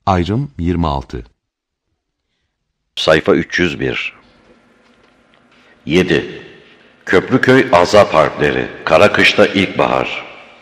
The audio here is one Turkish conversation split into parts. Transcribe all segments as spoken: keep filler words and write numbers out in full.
Ayrım yirmi altı. Sayfa üç yüz bir. yedi. Köprüköy Azap Harpleri, Karakış'ta İlkbahar.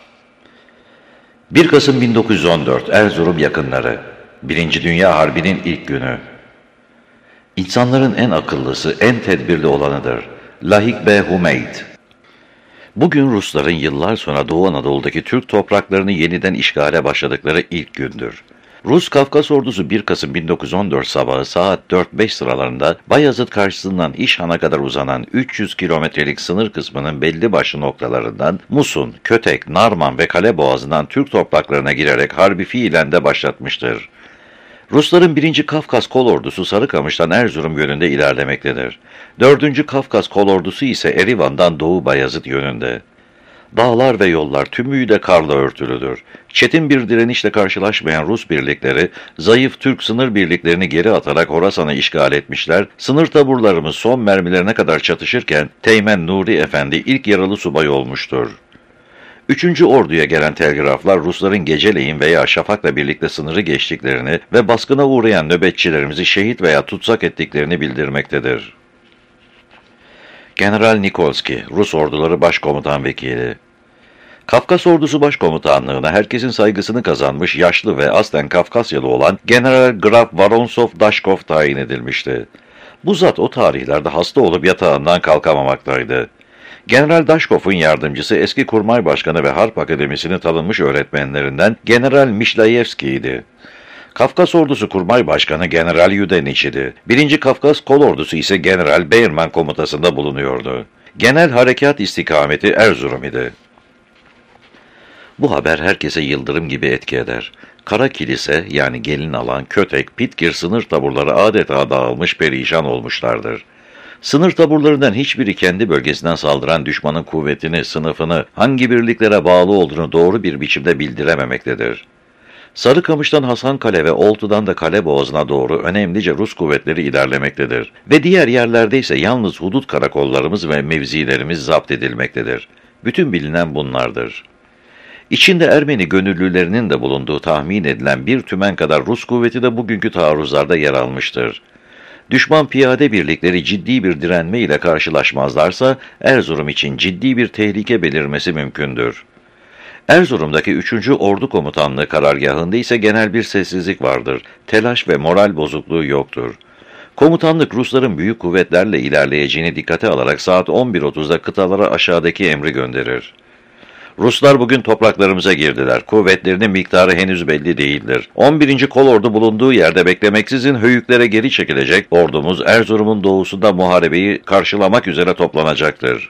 bir Kasım bin dokuz yüz on dört, Erzurum yakınları. Birinci Dünya Harbi'nin ilk günü. İnsanların en akıllısı, en tedbirli olanıdır. Lahik Bey Humeyd. Bugün Rusların yıllar sonra Doğu Anadolu'daki Türk topraklarını yeniden işgale başladıkları ilk gündür. Rus Kafkas ordusu bir Kasım bin dokuz yüz on dört sabahı saat dört beş sıralarında Bayazıt karşısından İşhan'a kadar uzanan üç yüz kilometrelik sınır kısmının belli başlı noktalarından Musun, Kötek, Narman ve Kaleboğazı'ndan Türk topraklarına girerek harbi fiilen de başlatmıştır. Rusların birinci Kafkas Kolordusu Sarıkamış'tan Erzurum yönünde ilerlemektedir. dördüncü Kafkas Kolordusu ise Erivan'dan Doğu Bayazıt yönünde. Dağlar ve yollar tümüyle karla örtülüdür. Çetin bir direnişle karşılaşmayan Rus birlikleri, zayıf Türk sınır birliklerini geri atarak Horasan'ı işgal etmişler, sınır taburlarımız son mermilerine kadar çatışırken Teğmen Nuri Efendi ilk yaralı subay olmuştur. Üçüncü orduya gelen telgraflar Rusların geceleyin veya şafakla birlikte sınırı geçtiklerini ve baskına uğrayan nöbetçilerimizi şehit veya tutsak ettiklerini bildirmektedir. General Nikolski, Rus orduları başkomutan vekili. Kafkas ordusu başkomutanlığına herkesin saygısını kazanmış yaşlı ve aslen Kafkasyalı olan General Graf Varonsov Dashkov tayin edilmişti. Bu zat o tarihlerde hasta olup yatağından kalkamamaktaydı. General Dashkov'un yardımcısı eski Kurmay Başkanı ve Harp Akademisi'nin tanınmış öğretmenlerinden General Mişlayevski'ydi. Kafkas ordusu Kurmay Başkanı General Yudeniç idi. Birinci Kafkas Kolordusu ise General Beyrman komutasında bulunuyordu. Genel harekat istikameti Erzurum idi. Bu haber herkese yıldırım gibi etki eder. Kara Kilise yani gelin alan Kötek, Pitkir sınır taburları adeta dağılmış perişan olmuşlardır. Sınır taburlarından hiçbiri kendi bölgesinden saldıran düşmanın kuvvetini, sınıfını, hangi birliklere bağlı olduğunu doğru bir biçimde bildirememektedir. Sarıkamış'tan Hasankale ve Oltu'dan da Kaleboğazı'na doğru önemlice Rus kuvvetleri ilerlemektedir. Ve diğer yerlerde ise yalnız hudut karakollarımız ve mevzilerimiz zapt edilmektedir. Bütün bilinen bunlardır. İçinde Ermeni gönüllülerinin de bulunduğu tahmin edilen bir tümen kadar Rus kuvveti de bugünkü taarruzlarda yer almıştır. Düşman piyade birlikleri ciddi bir direnme ile karşılaşmazlarsa Erzurum için ciddi bir tehlike belirmesi mümkündür. Erzurum'daki üçüncü Ordu Komutanlığı karargahında ise genel bir sessizlik vardır. Telaş ve moral bozukluğu yoktur. Komutanlık Rusların büyük kuvvetlerle ilerleyeceğini dikkate alarak saat on bir otuzda kıtalara aşağıdaki emri gönderir. Ruslar bugün topraklarımıza girdiler. Kuvvetlerinin miktarı henüz belli değildir. on birinci Kolordu bulunduğu yerde beklemeksizin höyüklere geri çekilecek, ordumuz Erzurum'un doğusunda muharebeyi karşılamak üzere toplanacaktır.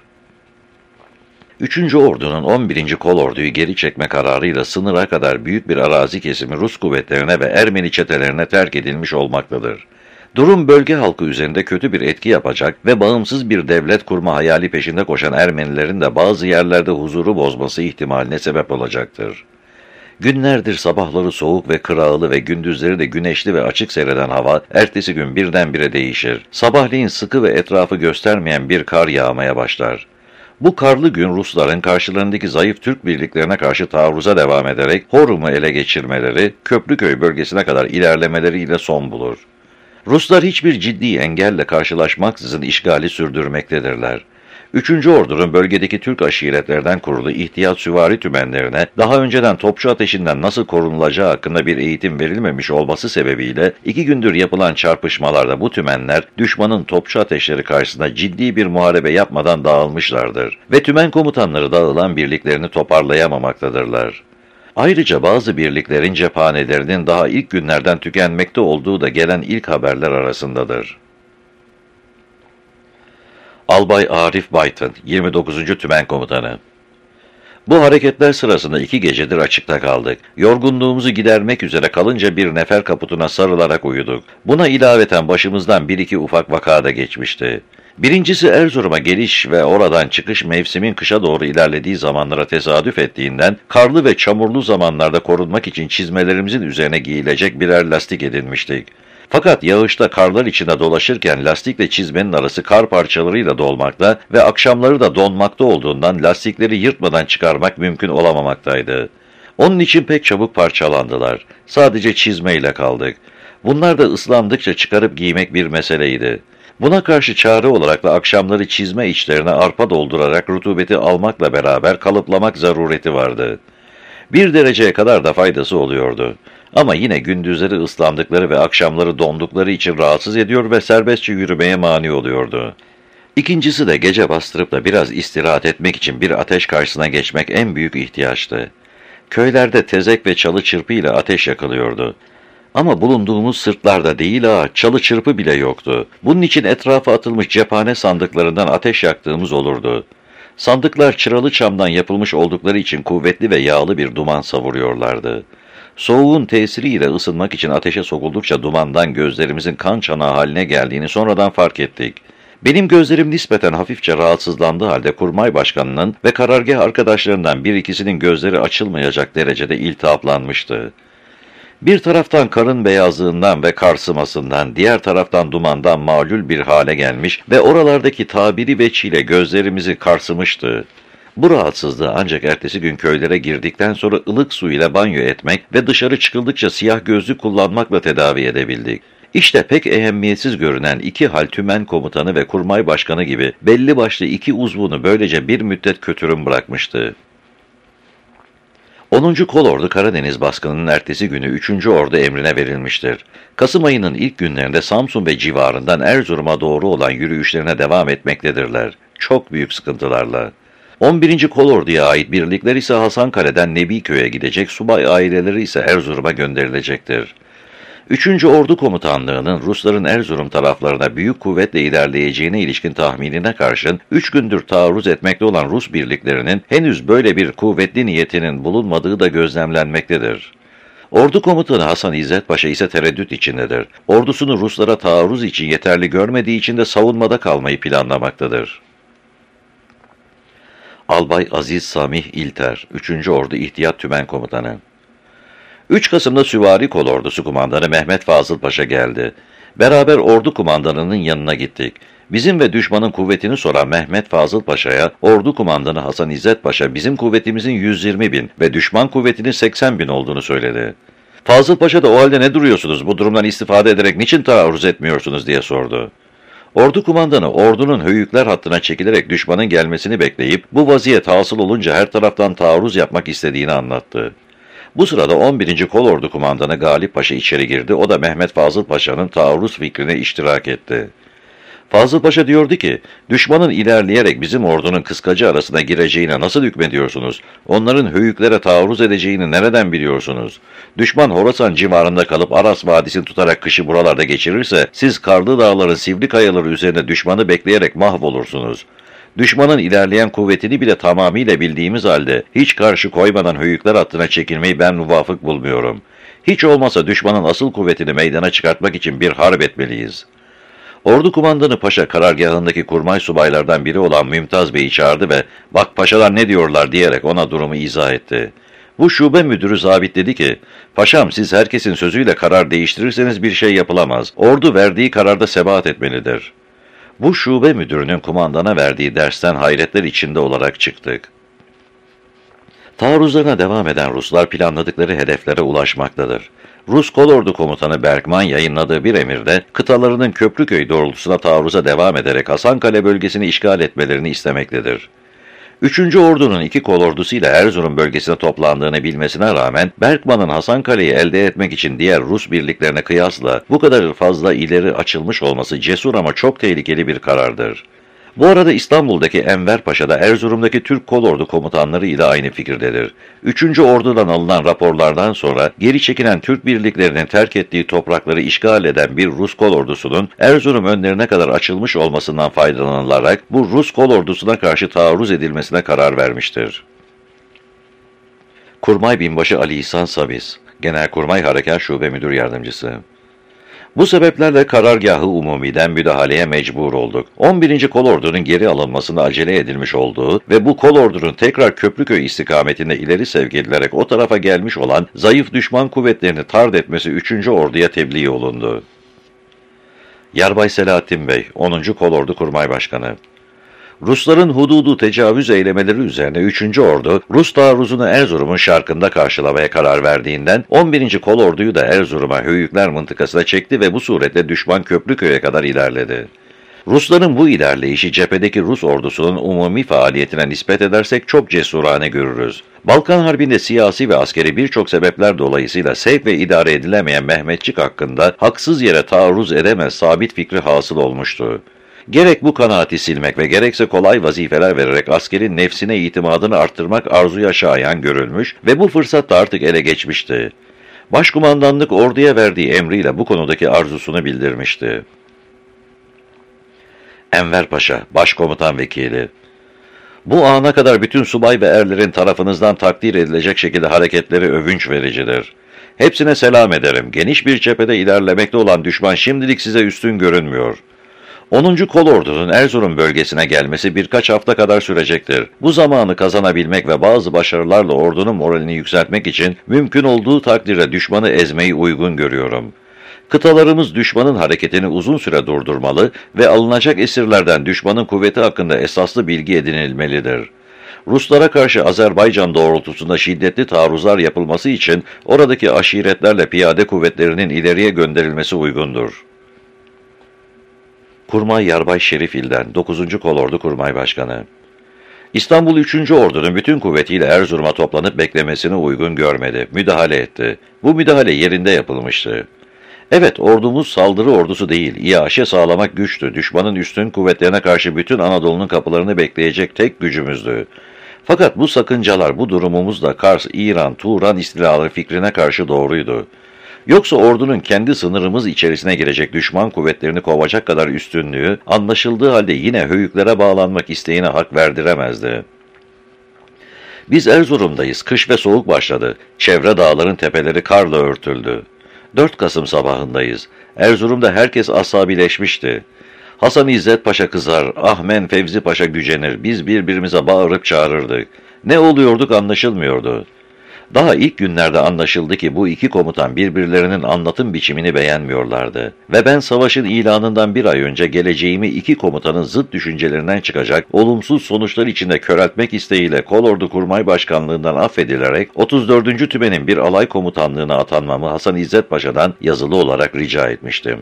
üçüncü Ordu'nun on birinci Kolordu'yu geri çekme kararıyla sınıra kadar büyük bir arazi kesimi Rus kuvvetlerine ve Ermeni çetelerine terk edilmiş olmaktadır. Durum bölge halkı üzerinde kötü bir etki yapacak ve bağımsız bir devlet kurma hayali peşinde koşan Ermenilerin de bazı yerlerde huzuru bozması ihtimaline sebep olacaktır. Günlerdir sabahları soğuk ve kırağılı ve gündüzleri de güneşli ve açık seyreden hava ertesi gün birdenbire değişir. Sabahleyin sıkı ve etrafı göstermeyen bir kar yağmaya başlar. Bu karlı gün Rusların karşılarındaki zayıf Türk birliklerine karşı taarruza devam ederek Horum'u ele geçirmeleri, Köprüköy bölgesine kadar ilerlemeleriyle son bulur. Ruslar hiçbir ciddi engelle karşılaşmaksızın işgali sürdürmektedirler. üçüncü Ordu'nun bölgedeki Türk aşiretlerden kurulu ihtiyat süvari tümenlerine daha önceden topçu ateşinden nasıl korunulacağı hakkında bir eğitim verilmemiş olması sebebiyle iki gündür yapılan çarpışmalarda bu tümenler düşmanın topçu ateşleri karşısında ciddi bir muharebe yapmadan dağılmışlardır ve tümen komutanları dağılan birliklerini toparlayamamaktadırlar. Ayrıca bazı birliklerin cephanelerinin daha ilk günlerden tükenmekte olduğu da gelen ilk haberler arasındadır. Albay Arif Baytın, yirmi dokuzuncu Tümen Komutanı. Bu hareketler sırasında iki gecedir açıkta kaldık. Yorgunluğumuzu gidermek üzere kalınca bir nefer kaputuna sarılarak uyuduk. Buna ilaveten başımızdan bir iki ufak vaka da geçmişti. Birincisi Erzurum'a geliş ve oradan çıkış mevsimin kışa doğru ilerlediği zamanlara tesadüf ettiğinden karlı ve çamurlu zamanlarda korunmak için çizmelerimizin üzerine giyilecek birer lastik edinmiştik. Fakat yağışta karlar içinde dolaşırken lastikle çizmenin arası kar parçalarıyla dolmakta ve akşamları da donmakta olduğundan lastikleri yırtmadan çıkarmak mümkün olamamaktaydı. Onun için pek çabuk parçalandılar. Sadece çizmeyle kaldık. Bunlar da ıslandıkça çıkarıp giymek bir meseleydi. Buna karşı çare olarak da akşamları çizme içlerine arpa doldurarak rutubeti almakla beraber kalıplamak zarureti vardı. Bir dereceye kadar da faydası oluyordu. Ama yine gündüzleri ıslandıkları ve akşamları dondukları için rahatsız ediyor ve serbestçe yürümeye mani oluyordu. İkincisi de gece bastırıp da biraz istirahat etmek için bir ateş karşısına geçmek en büyük ihtiyaçtı. Köylerde tezek ve çalı çırpı ile ateş yakılıyordu. Ama bulunduğumuz sırtlarda değil ha, çalı çırpı bile yoktu. Bunun için etrafa atılmış cephane sandıklarından ateş yaktığımız olurdu. Sandıklar çıralı çamdan yapılmış oldukları için kuvvetli ve yağlı bir duman savuruyorlardı. Soğuğun tesiriyle ısınmak için ateşe sokuldukça dumandan gözlerimizin kan çanağı haline geldiğini sonradan fark ettik. Benim gözlerim nispeten hafifçe rahatsızlandığı halde kurmay başkanının ve karargah arkadaşlarından bir ikisinin gözleri açılmayacak derecede iltihaplanmıştı. Bir taraftan karın beyazlığından ve karsımasından, diğer taraftan dumandan mağlul bir hale gelmiş ve oralardaki tabiri veçiyle gözlerimizi karsımıştı. Bu rahatsızlığı ancak ertesi gün köylere girdikten sonra ılık su ile banyo etmek ve dışarı çıkıldıkça siyah gözlük kullanmakla tedavi edebildik. İşte pek ehemmiyetsiz görünen iki hal tümen komutanı ve kurmay başkanı gibi belli başlı iki uzvunu böylece bir müddet kötürüm bırakmıştı. onuncu Kolordu Karadeniz baskınının ertesi günü üçüncü Ordu emrine verilmiştir. Kasım ayının ilk günlerinde Samsun ve civarından Erzurum'a doğru olan yürüyüşlerine devam etmektedirler. Çok büyük sıkıntılarla. on birinci Kolordu'ya ait birlikler ise Hasankale'den Nebiköy'e gidecek, subay aileleri ise Erzurum'a gönderilecektir. üçüncü Ordu Komutanlığı'nın Rusların Erzurum taraflarına büyük kuvvetle ilerleyeceğine ilişkin tahminine karşın üç gündür taarruz etmekte olan Rus birliklerinin henüz böyle bir kuvvetli niyetinin bulunmadığı da gözlemlenmektedir. Ordu komutanı Hasan İzzet Paşa ise tereddüt içindedir. Ordusunu Ruslara taarruz için yeterli görmediği için de savunmada kalmayı planlamaktadır. Albay Aziz Samih İlter, üçüncü Ordu İhtiyat Tümen Komutanı. üç Kasım'da Süvari Kolordusu Kumandanı Mehmet Fazıl Paşa geldi. Beraber ordu kumandanının yanına gittik. Bizim ve düşmanın kuvvetini soran Mehmet Fazıl Paşa'ya ordu kumandanı Hasan İzzet Paşa bizim kuvvetimizin yüz yirmi bin ve düşman kuvvetinin seksen bin olduğunu söyledi. Fazıl Paşa da o halde ne duruyorsunuz, bu durumdan istifade ederek niçin taarruz etmiyorsunuz diye sordu. Ordu kumandanı ordunun höyükler hattına çekilerek düşmanın gelmesini bekleyip bu vaziyet hasıl olunca her taraftan taarruz yapmak istediğini anlattı. Bu sırada on birinci Kolordu Kumandanı Galip Paşa içeri girdi. O da Mehmet Fazıl Paşa'nın taarruz fikrine iştirak etti. Fazıl Paşa diyordu ki, düşmanın ilerleyerek bizim ordunun kıskacı arasına gireceğine nasıl hükmediyorsunuz? Onların höyüklere taarruz edeceğini nereden biliyorsunuz? Düşman Horasan civarında kalıp Aras Vadisi'ni tutarak kışı buralarda geçirirse, siz Karlı Dağların sivri kayaları üzerine düşmanı bekleyerek mahvolursunuz. Düşmanın ilerleyen kuvvetini bile tamamıyla bildiğimiz halde hiç karşı koymadan höyükler hattına çekilmeyi ben muvafık bulmuyorum. Hiç olmasa düşmanın asıl kuvvetini meydana çıkartmak için bir harp etmeliyiz. Ordu kumandanı Paşa karargahındaki kurmay subaylardan biri olan Mümtaz Bey'i çağırdı ve "Bak paşalar ne diyorlar?" diyerek ona durumu izah etti. Bu şube müdürü zabit dedi ki, "Paşam, siz herkesin sözüyle karar değiştirirseniz bir şey yapılamaz. Ordu verdiği kararda sebat etmelidir." Bu şube müdürünün kumandana verdiği dersten hayretler içinde olarak çıktık. Taarruzlarına devam eden Ruslar planladıkları hedeflere ulaşmaktadır. Rus Kolordu Komutanı Berkman yayınladığı bir emirde kıtalarının Köprüköy doğrultusuna taarruza devam ederek Hasankale bölgesini işgal etmelerini istemektedir. üçüncü Ordu'nun iki kolordusu ile Erzurum bölgesine toplandığını bilmesine rağmen Berkman'ın Hasankale'yi elde etmek için diğer Rus birliklerine kıyasla bu kadar fazla ileri açılmış olması cesur ama çok tehlikeli bir karardır. Bu arada İstanbul'daki Enver Paşa da Erzurum'daki Türk Kolordu komutanları ile aynı fikirdedir. üçüncü Ordu'dan alınan raporlardan sonra geri çekilen Türk birliklerinin terk ettiği toprakları işgal eden bir Rus kolordusunun Erzurum önlerine kadar açılmış olmasından faydalanılarak bu Rus kolordusuna karşı taarruz edilmesine karar vermiştir. Kurmay Binbaşı Ali İhsan Sabiz, Genelkurmay Harekat Şube Müdür Yardımcısı. Bu sebeplerle karargahı umumiden müdahaleye mecbur olduk. on birinci Kolordu'nun geri alınmasına acele edilmiş olduğu ve bu kolordunun tekrar Köprüköy istikametinde ileri sevk edilerek o tarafa gelmiş olan zayıf düşman kuvvetlerini tard etmesi üçüncü Ordu'ya tebliğ olundu. Yarbay Selahattin Bey, onuncu Kolordu Kurmay Başkanı. Rusların hududu tecavüz eylemeleri üzerine üçüncü Ordu, Rus taarruzunu Erzurum'un şarkında karşılamaya karar verdiğinden on birinci Kolordu'yu da Erzurum'a Höyükler mıntıkasına çekti ve bu suretle düşman Köprüköy'e kadar ilerledi. Rusların bu ilerleyişi cephedeki Rus ordusunun umumi faaliyetine nispet edersek çok cesurane görürüz. Balkan Harbi'nde siyasi ve askeri birçok sebepler dolayısıyla sevk ve idare edilemeyen Mehmetçik hakkında haksız yere taarruz edemez sabit fikri hasıl olmuştu. Gerek bu kanaati silmek ve gerekse kolay vazifeler vererek askerin nefsine itimadını arttırmak arzuya şayan görülmüş ve bu fırsat da artık ele geçmişti. Başkumandanlık orduya verdiği emriyle bu konudaki arzusunu bildirmişti. Enver Paşa, Başkomutan Vekili. Bu ana kadar bütün subay ve erlerin tarafınızdan takdir edilecek şekilde hareketleri övünç vericidir. Hepsine selam ederim. Geniş bir cephede ilerlemekte olan düşman şimdilik size üstün görünmüyor. onuncu Kolordu'nun Erzurum bölgesine gelmesi birkaç hafta kadar sürecektir. Bu zamanı kazanabilmek ve bazı başarılarla ordunun moralini yükseltmek için mümkün olduğu takdirde düşmanı ezmeyi uygun görüyorum. Kıtalarımız düşmanın hareketini uzun süre durdurmalı ve alınacak esirlerden düşmanın kuvveti hakkında esaslı bilgi edinilmelidir. Ruslara karşı Azerbaycan doğrultusunda şiddetli taarruzlar yapılması için oradaki aşiretlerle piyade kuvvetlerinin ileriye gönderilmesi uygundur. Kurmay Yarbay Şerif İlden, dokuzuncu Kolordu Kurmay Başkanı. İstanbul üçüncü Ordu'nun bütün kuvvetiyle Erzurum'a toplanıp beklemesini uygun görmedi, müdahale etti. Bu müdahale yerinde yapılmıştı. Evet, ordumuz saldırı ordusu değil, iaşe sağlamak güçtü. Düşmanın üstün kuvvetlerine karşı bütün Anadolu'nun kapılarını bekleyecek tek gücümüzdü. Fakat bu sakıncalar bu durumumuzda Kars, İran, Turan istilaları fikrine karşı doğruydu. Yoksa ordunun kendi sınırımız içerisine girecek düşman kuvvetlerini kovacak kadar üstünlüğü, anlaşıldığı halde yine höyüklere bağlanmak isteğine hak verdiremezdi. Biz Erzurum'dayız, kış ve soğuk başladı. Çevre dağların tepeleri karla örtüldü. dört Kasım sabahındayız. Erzurum'da herkes asabileşmişti. Hasan İzzet Paşa kızar, Ahmen Fevzi Paşa gücenir, biz birbirimize bağırıp çağırırdık. Ne oluyorduk anlaşılmıyordu. Daha ilk günlerde anlaşıldı ki bu iki komutan birbirlerinin anlatım biçimini beğenmiyorlardı. Ve ben savaşın ilanından bir ay önce geleceğimi iki komutanın zıt düşüncelerinden çıkacak, olumsuz sonuçlar içinde köreltmek isteğiyle Kolordu Kurmay Başkanlığından affedilerek otuz dördüncü Tümen'in bir alay komutanlığına atanmamı Hasan İzzet Paşa'dan yazılı olarak rica etmiştim.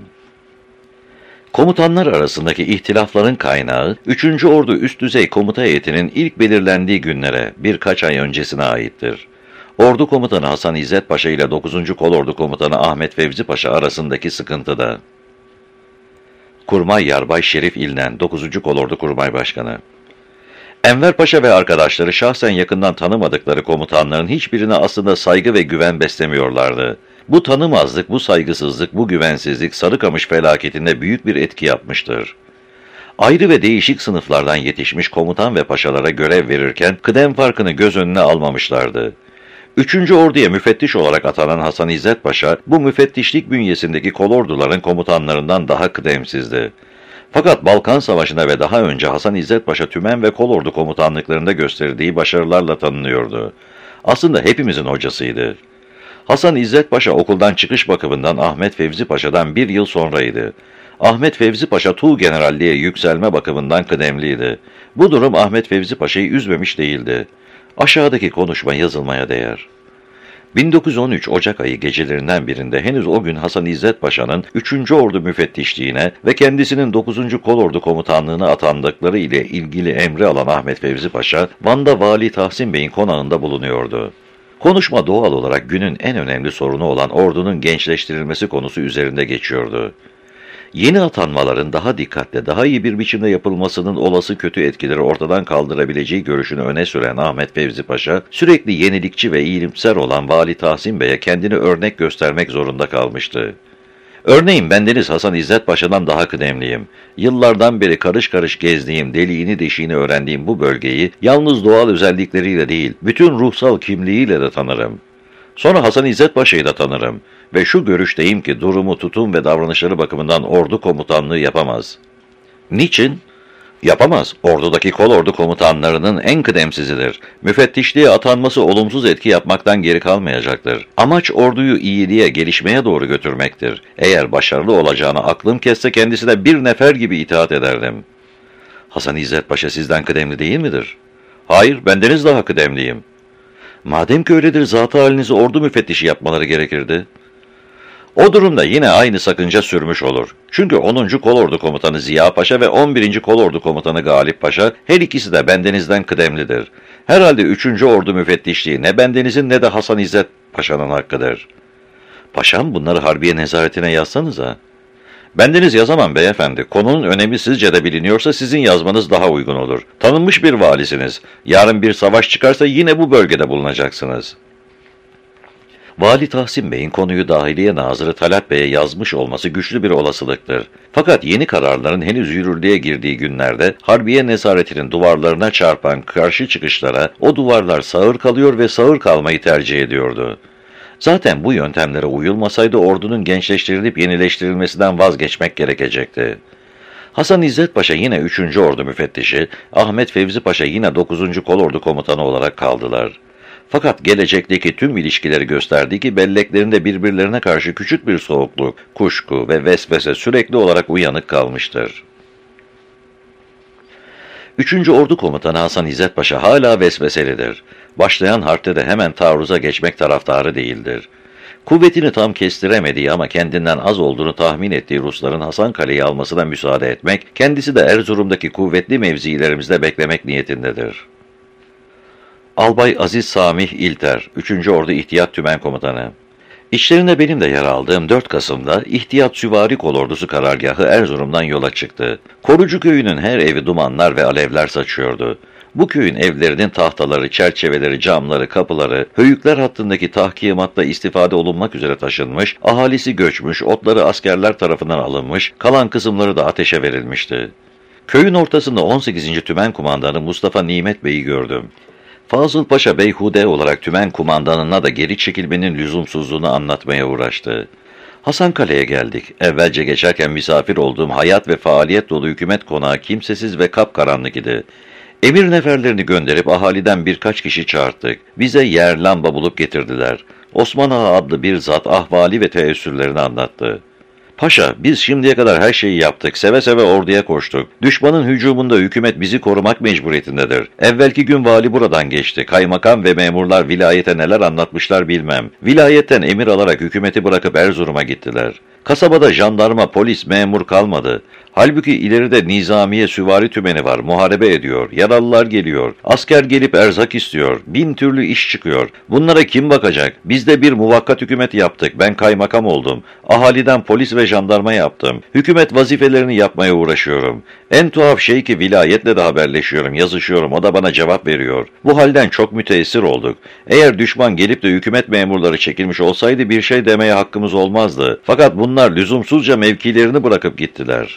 Komutanlar arasındaki ihtilafların kaynağı, üçüncü Ordu üst düzey komuta heyetinin ilk belirlendiği günlere birkaç ay öncesine aittir. Ordu Komutanı Hasan İzzet Paşa ile dokuzuncu Kolordu Komutanı Ahmet Fevzi Paşa arasındaki sıkıntıda. Kurmay Yarbay Şerif İlnen, dokuzuncu Kolordu Kurmay Başkanı. Enver Paşa ve arkadaşları şahsen yakından tanımadıkları komutanların hiçbirine aslında saygı ve güven beslemiyorlardı. Bu tanımazlık, bu saygısızlık, bu güvensizlik Sarıkamış felaketinde büyük bir etki yapmıştır. Ayrı ve değişik sınıflardan yetişmiş komutan ve paşalara görev verirken kıdem farkını göz önüne almamışlardı. Üçüncü Ordu'ya müfettiş olarak atanan Hasan İzzet Paşa, bu müfettişlik bünyesindeki kolorduların komutanlarından daha kıdemsizdi. Fakat Balkan Savaşı'nda ve daha önce Hasan İzzet Paşa tümen ve kolordu komutanlıklarında gösterdiği başarılarla tanınıyordu. Aslında hepimizin hocasıydı. Hasan İzzet Paşa okuldan çıkış bakımından Ahmet Fevzi Paşa'dan bir yıl sonraydı. Ahmet Fevzi Paşa Tuğgeneralliğe yükselme bakımından kıdemliydi. Bu durum Ahmet Fevzi Paşa'yı üzmemiş değildi. Aşağıdaki konuşma yazılmaya değer. bin dokuz yüz on üç Ocak ayı gecelerinden birinde henüz o gün Hasan İzzet Paşa'nın üçüncü Ordu müfettişliğine ve kendisinin dokuzuncu Kolordu komutanlığına atandıkları ile ilgili emri alan Ahmet Fevzi Paşa, Van'da Vali Tahsin Bey'in konağında bulunuyordu. Konuşma doğal olarak günün en önemli sorunu olan ordunun gençleştirilmesi konusu üzerinde geçiyordu. Yeni atanmaların daha dikkatli, daha iyi bir biçimde yapılmasının olası kötü etkileri ortadan kaldırabileceği görüşünü öne süren Ahmet Fevzi Paşa, sürekli yenilikçi ve iyimser olan Vali Tahsin Bey'e kendini örnek göstermek zorunda kalmıştı. Örneğin bendeniz Hasan İzzet Paşa'dan daha kıdemliyim. Yıllardan beri karış karış gezdiğim, deliğini deşiğini öğrendiğim bu bölgeyi yalnız doğal özellikleriyle değil, bütün ruhsal kimliğiyle de tanırım. Sonra Hasan İzzet Paşa'yı da tanırım ve şu görüşteyim ki durumu, tutum ve davranışları bakımından ordu komutanlığı yapamaz. Niçin? Yapamaz. Ordudaki kolordu komutanlarının en kıdemsizidir. Müfettişliğe atanması olumsuz etki yapmaktan geri kalmayacaktır. Amaç orduyu iyiliğe, gelişmeye doğru götürmektir. Eğer başarılı olacağını aklım kesse kendisine bir nefer gibi itaat ederdim. Hasan İzzet Paşa sizden kıdemli değil midir? Hayır, bendeniz daha kıdemliyim. Madem ki öyledir, zat-ı halinizi ordu müfettişi yapmaları gerekirdi. O durumda yine aynı sakınca sürmüş olur. Çünkü onuncu Kolordu Komutanı Ziya Paşa ve on birinci Kolordu Komutanı Galip Paşa her ikisi de bendenizden kıdemlidir. Herhalde üçüncü Ordu müfettişliği ne bendenizin ne de Hasan İzzet Paşa'nın hakkıdır. Paşam, bunları harbiye nezaretine yazsanıza. Bendeniz yazamam beyefendi. Konunun önemi sizce de biliniyorsa sizin yazmanız daha uygun olur. Tanınmış bir valisiniz. Yarın bir savaş çıkarsa yine bu bölgede bulunacaksınız. Vali Tahsin Bey'in konuyu Dahiliye Nazırı Talat Bey'e yazmış olması güçlü bir olasılıktır. Fakat yeni kararların henüz yürürlüğe girdiği günlerde Harbiye Nezaretinin duvarlarına çarpan karşı çıkışlara o duvarlar sağır kalıyor ve sağır kalmayı tercih ediyordu. Zaten bu yöntemlere uyulmasaydı ordunun gençleştirilip yenileştirilmesinden vazgeçmek gerekecekti. Hasan İzzet Paşa yine üçüncü Ordu müfettişi, Ahmet Fevzi Paşa yine dokuzuncu Kolordu komutanı olarak kaldılar. Fakat gelecekteki tüm ilişkileri gösterdi ki belleklerinde birbirlerine karşı küçük bir soğukluk, kuşku ve vesvese sürekli olarak uyanık kalmıştır. üçüncü Ordu Komutanı Hasan İzzet Paşa hala vesveselidir. Başlayan harpte de hemen taarruza geçmek taraftarı değildir. Kuvvetini tam kestiremediği ama kendinden az olduğunu tahmin ettiği Rusların Hasankale'yi almasına müsaade etmek, kendisi de Erzurum'daki kuvvetli mevzilerimizde beklemek niyetindedir. Albay Aziz Samih İlter, üçüncü Ordu İhtiyat Tümen Komutanı. İçlerinde benim de yer aldığım dört Kasım'da İhtiyat Süvari Kolordusu karargahı Erzurum'dan yola çıktı. Korucu köyünün her evi dumanlar ve alevler saçıyordu. Bu köyün evlerinin tahtaları, çerçeveleri, camları, kapıları, höyükler hattındaki tahkimatta istifade olunmak üzere taşınmış, ahalisi göçmüş, otları askerler tarafından alınmış, kalan kısımları da ateşe verilmişti. Köyün ortasında on sekizinci Tümen Kumandanı Mustafa Nimet Bey'i gördüm. Fazıl Paşa beyhude olarak tümen kumandanına da geri çekilmenin lüzumsuzluğunu anlatmaya uğraştı. Hasankale'ye geldik. Evvelce geçerken misafir olduğum hayat ve faaliyet dolu hükümet konağı kimsesiz ve kapkaranlık idi. Emir neferlerini gönderip ahaliden birkaç kişi çağırttık. Bize yer lamba bulup getirdiler. Osman Ağa adlı bir zat ahvali ve teessürlerini anlattı. Paşa, biz şimdiye kadar her şeyi yaptık, seve seve orduya koştuk. Düşmanın hücumunda hükümet bizi korumak mecburiyetindedir. Evvelki gün vali buradan geçti. Kaymakam ve memurlar vilayete neler anlatmışlar bilmem. Vilayetten emir alarak hükümeti bırakıp Erzurum'a gittiler. Kasabada jandarma, polis, memur kalmadı. Halbuki ileride nizamiye süvari tümeni var, muharebe ediyor, yaralılar geliyor, asker gelip erzak istiyor, bin türlü iş çıkıyor. Bunlara kim bakacak? Biz de bir muvakkat hükümet yaptık, ben kaymakam oldum. Ahaliden polis ve jandarma yaptım. Hükümet vazifelerini yapmaya uğraşıyorum. En tuhaf şey ki vilayetle de haberleşiyorum, yazışıyorum, o da bana cevap veriyor. Bu halden çok müteessir olduk. Eğer düşman gelip de hükümet memurları çekilmiş olsaydı bir şey demeye hakkımız olmazdı. Fakat bunlar lüzumsuzca mevkilerini bırakıp gittiler.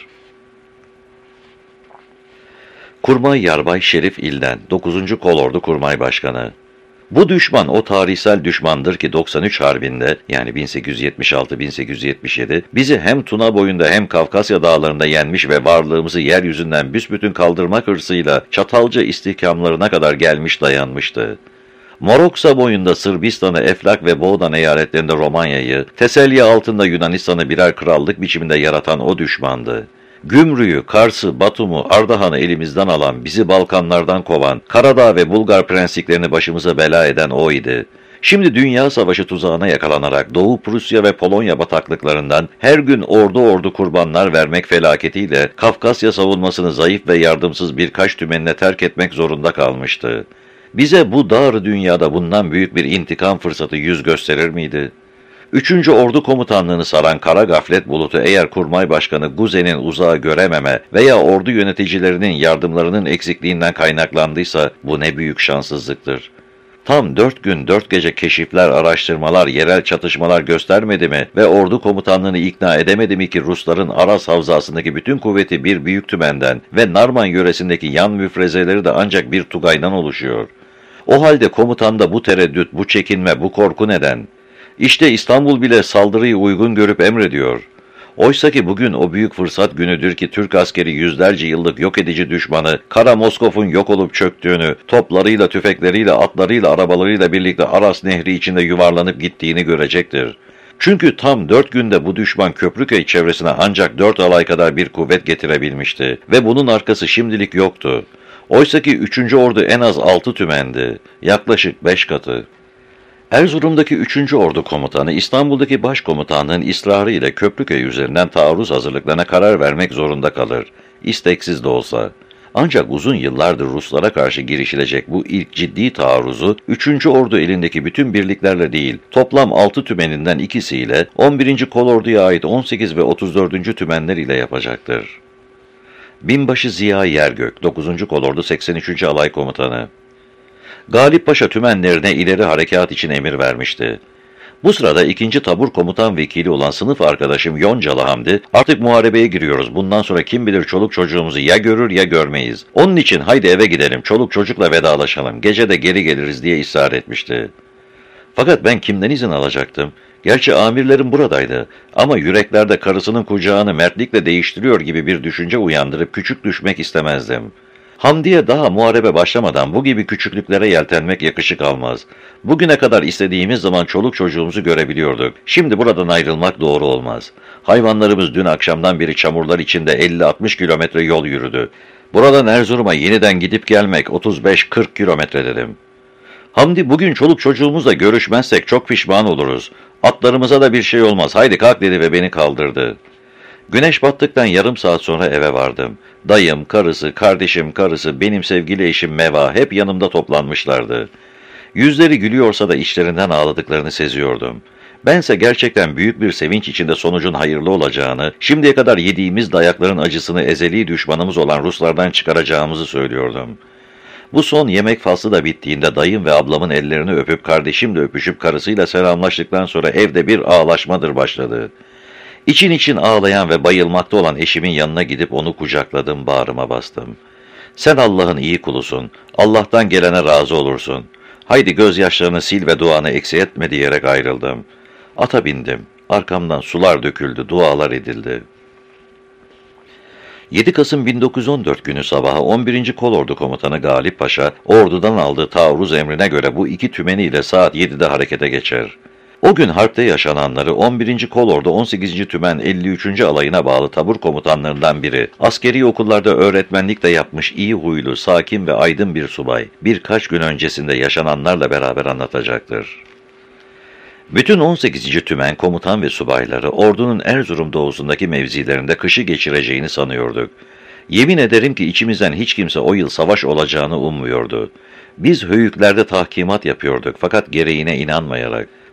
Kurmay Yarbay Şerif İlden, dokuzuncu Kolordu Kurmay Başkanı. Bu düşman o tarihsel düşmandır ki doksan üç Harbi'nde, yani bin sekiz yüz yetmiş altı bin sekiz yüz yetmiş yedi, bizi hem Tuna boyunda hem Kafkasya dağlarında yenmiş ve varlığımızı yeryüzünden büsbütün kaldırmak hırsıyla Çatalca istihkamlarına kadar gelmiş dayanmıştı. Moroksa boyunda Sırbistan'ı, Eflak ve Boğdan eyaletlerinde Romanya'yı, Teselya altında Yunanistan'ı birer krallık biçiminde yaratan o düşmandı. Gümrü'yü, Kars'ı, Batum'u, Ardahan'ı elimizden alan, bizi Balkanlardan kovan, Karadağ ve Bulgar prensliklerini başımıza bela eden o idi. Şimdi dünya savaşı tuzağına yakalanarak Doğu Prusya ve Polonya bataklıklarından her gün ordu ordu kurbanlar vermek felaketiyle Kafkasya savunmasını zayıf ve yardımsız birkaç tümenine terk etmek zorunda kalmıştı. Bize bu dar dünyada bundan büyük bir intikam fırsatı yüz gösterir miydi? Üçüncü Ordu Komutanlığını saran kara gaflet bulutu eğer Kurmay Başkanı Guzen'in uzağı görememe veya ordu yöneticilerinin yardımlarının eksikliğinden kaynaklandıysa bu ne büyük şanssızlıktır. Tam dört gün dört gece keşifler, araştırmalar, yerel çatışmalar göstermedi mi ve ordu komutanlığını ikna edemedi mi ki Rusların Aras Havzası'ndaki bütün kuvveti bir büyük tümenden ve Narman yöresindeki yan müfrezeleri de ancak bir Tugay'dan oluşuyor. O halde komutanda bu tereddüt, bu çekinme, bu korku neden? İşte İstanbul bile saldırıyı uygun görüp emrediyor. Oysa ki bugün o büyük fırsat günüdür ki Türk askeri yüzlerce yıllık yok edici düşmanı, Kara Moskov'un yok olup çöktüğünü, toplarıyla, tüfekleriyle, atlarıyla, arabalarıyla birlikte Aras Nehri içinde yuvarlanıp gittiğini görecektir. Çünkü tam dört günde bu düşman Köprüköy çevresine ancak dört alay kadar bir kuvvet getirebilmişti ve bunun arkası şimdilik yoktu. Oysaki üçüncü ordu en az altı tümendi, yaklaşık beş katı. Erzurum'daki üçüncü Ordu Komutanı İstanbul'daki Başkomutanlığın ısrarı ile Köprüköy üzerinden taarruz hazırlıklarına karar vermek zorunda kalır, isteksiz de olsa. Ancak uzun yıllardır Ruslara karşı girişilecek bu ilk ciddi taarruzu üçüncü Ordu elindeki bütün birliklerle değil, toplam altı tümeninden ikisiyle on birinci Kolordu'ya ait on sekiz ve otuz dördüncü tümenler ile yapacaktır. Binbaşı Ziya Yergök, dokuzuncu Kolordu seksen üçüncü Alay Komutanı. Galip Paşa tümenlerine ileri harekat için emir vermişti. Bu sırada ikinci Tabur Komutan Vekili olan sınıf arkadaşım Yoncalı Hamdi, artık muharebeye giriyoruz, bundan sonra kim bilir çoluk çocuğumuzu ya görür ya görmeyiz. Onun için haydi eve gidelim, çoluk çocukla vedalaşalım, gece de geri geliriz diye ısrar etmişti. Fakat ben kimden izin alacaktım? Gerçi amirlerim buradaydı ama yüreklerde karısının kucağını mertlikle değiştiriyor gibi bir düşünce uyandırıp küçük düşmek istemezdim. Hamdi'ye daha muharebe başlamadan bu gibi küçüklüklere yeltenmek yakışık almaz. Bugüne kadar istediğimiz zaman çoluk çocuğumuzu görebiliyorduk. Şimdi buradan ayrılmak doğru olmaz. Hayvanlarımız dün akşamdan beri çamurlar içinde elli altmış kilometre yol yürüdü. Buradan Erzurum'a yeniden gidip gelmek otuz beş kırk kilometre dedim. Hamdi, bugün çoluk çocuğumuzla görüşmezsek çok pişman oluruz. Atlarımıza da bir şey olmaz, haydi kalk dedi ve beni kaldırdı. Güneş battıktan yarım saat sonra eve vardım. Dayım, karısı, kardeşim, karısı, benim sevgili eşim Meva hep yanımda toplanmışlardı. Yüzleri gülüyorsa da içlerinden ağladıklarını seziyordum. Bense gerçekten büyük bir sevinç içinde sonucun hayırlı olacağını, şimdiye kadar yediğimiz dayakların acısını ezeli düşmanımız olan Ruslardan çıkaracağımızı söylüyordum. Bu son yemek faslı da bittiğinde dayım ve ablamın ellerini öpüp kardeşimle öpüşüp karısıyla selamlaştıktan sonra evde bir ağlaşmadır başladı. İçin için ağlayan ve bayılmakta olan eşimin yanına gidip onu kucakladım, bağrıma bastım. Sen Allah'ın iyi kulusun, Allah'tan gelene razı olursun. Haydi gözyaşlarını sil ve duanı eksik etme diyerek ayrıldım. Ata bindim, arkamdan sular döküldü, dualar edildi. yedi Kasım bin dokuz yüz on dört günü sabahı on birinci Kolordu Komutanı Galip Paşa, ordudan aldığı taarruz emrine göre bu iki tümeniyle saat yedide harekete geçer. O gün harpte yaşananları on birinci Kolordu on sekizinci Tümen elli üçüncü Alayına bağlı tabur komutanlarından biri, askeri okullarda öğretmenlik de yapmış iyi huylu, sakin ve aydın bir subay, birkaç gün öncesinde yaşananlarla beraber anlatacaktır. Bütün on sekizinci Tümen komutan ve subayları ordunun Erzurum doğusundaki mevzilerinde kışı geçireceğini sanıyorduk. Yemin ederim ki içimizden hiç kimse o yıl savaş olacağını ummuyordu. Biz höyüklerde tahkimat yapıyorduk fakat gereğine inanmayarak.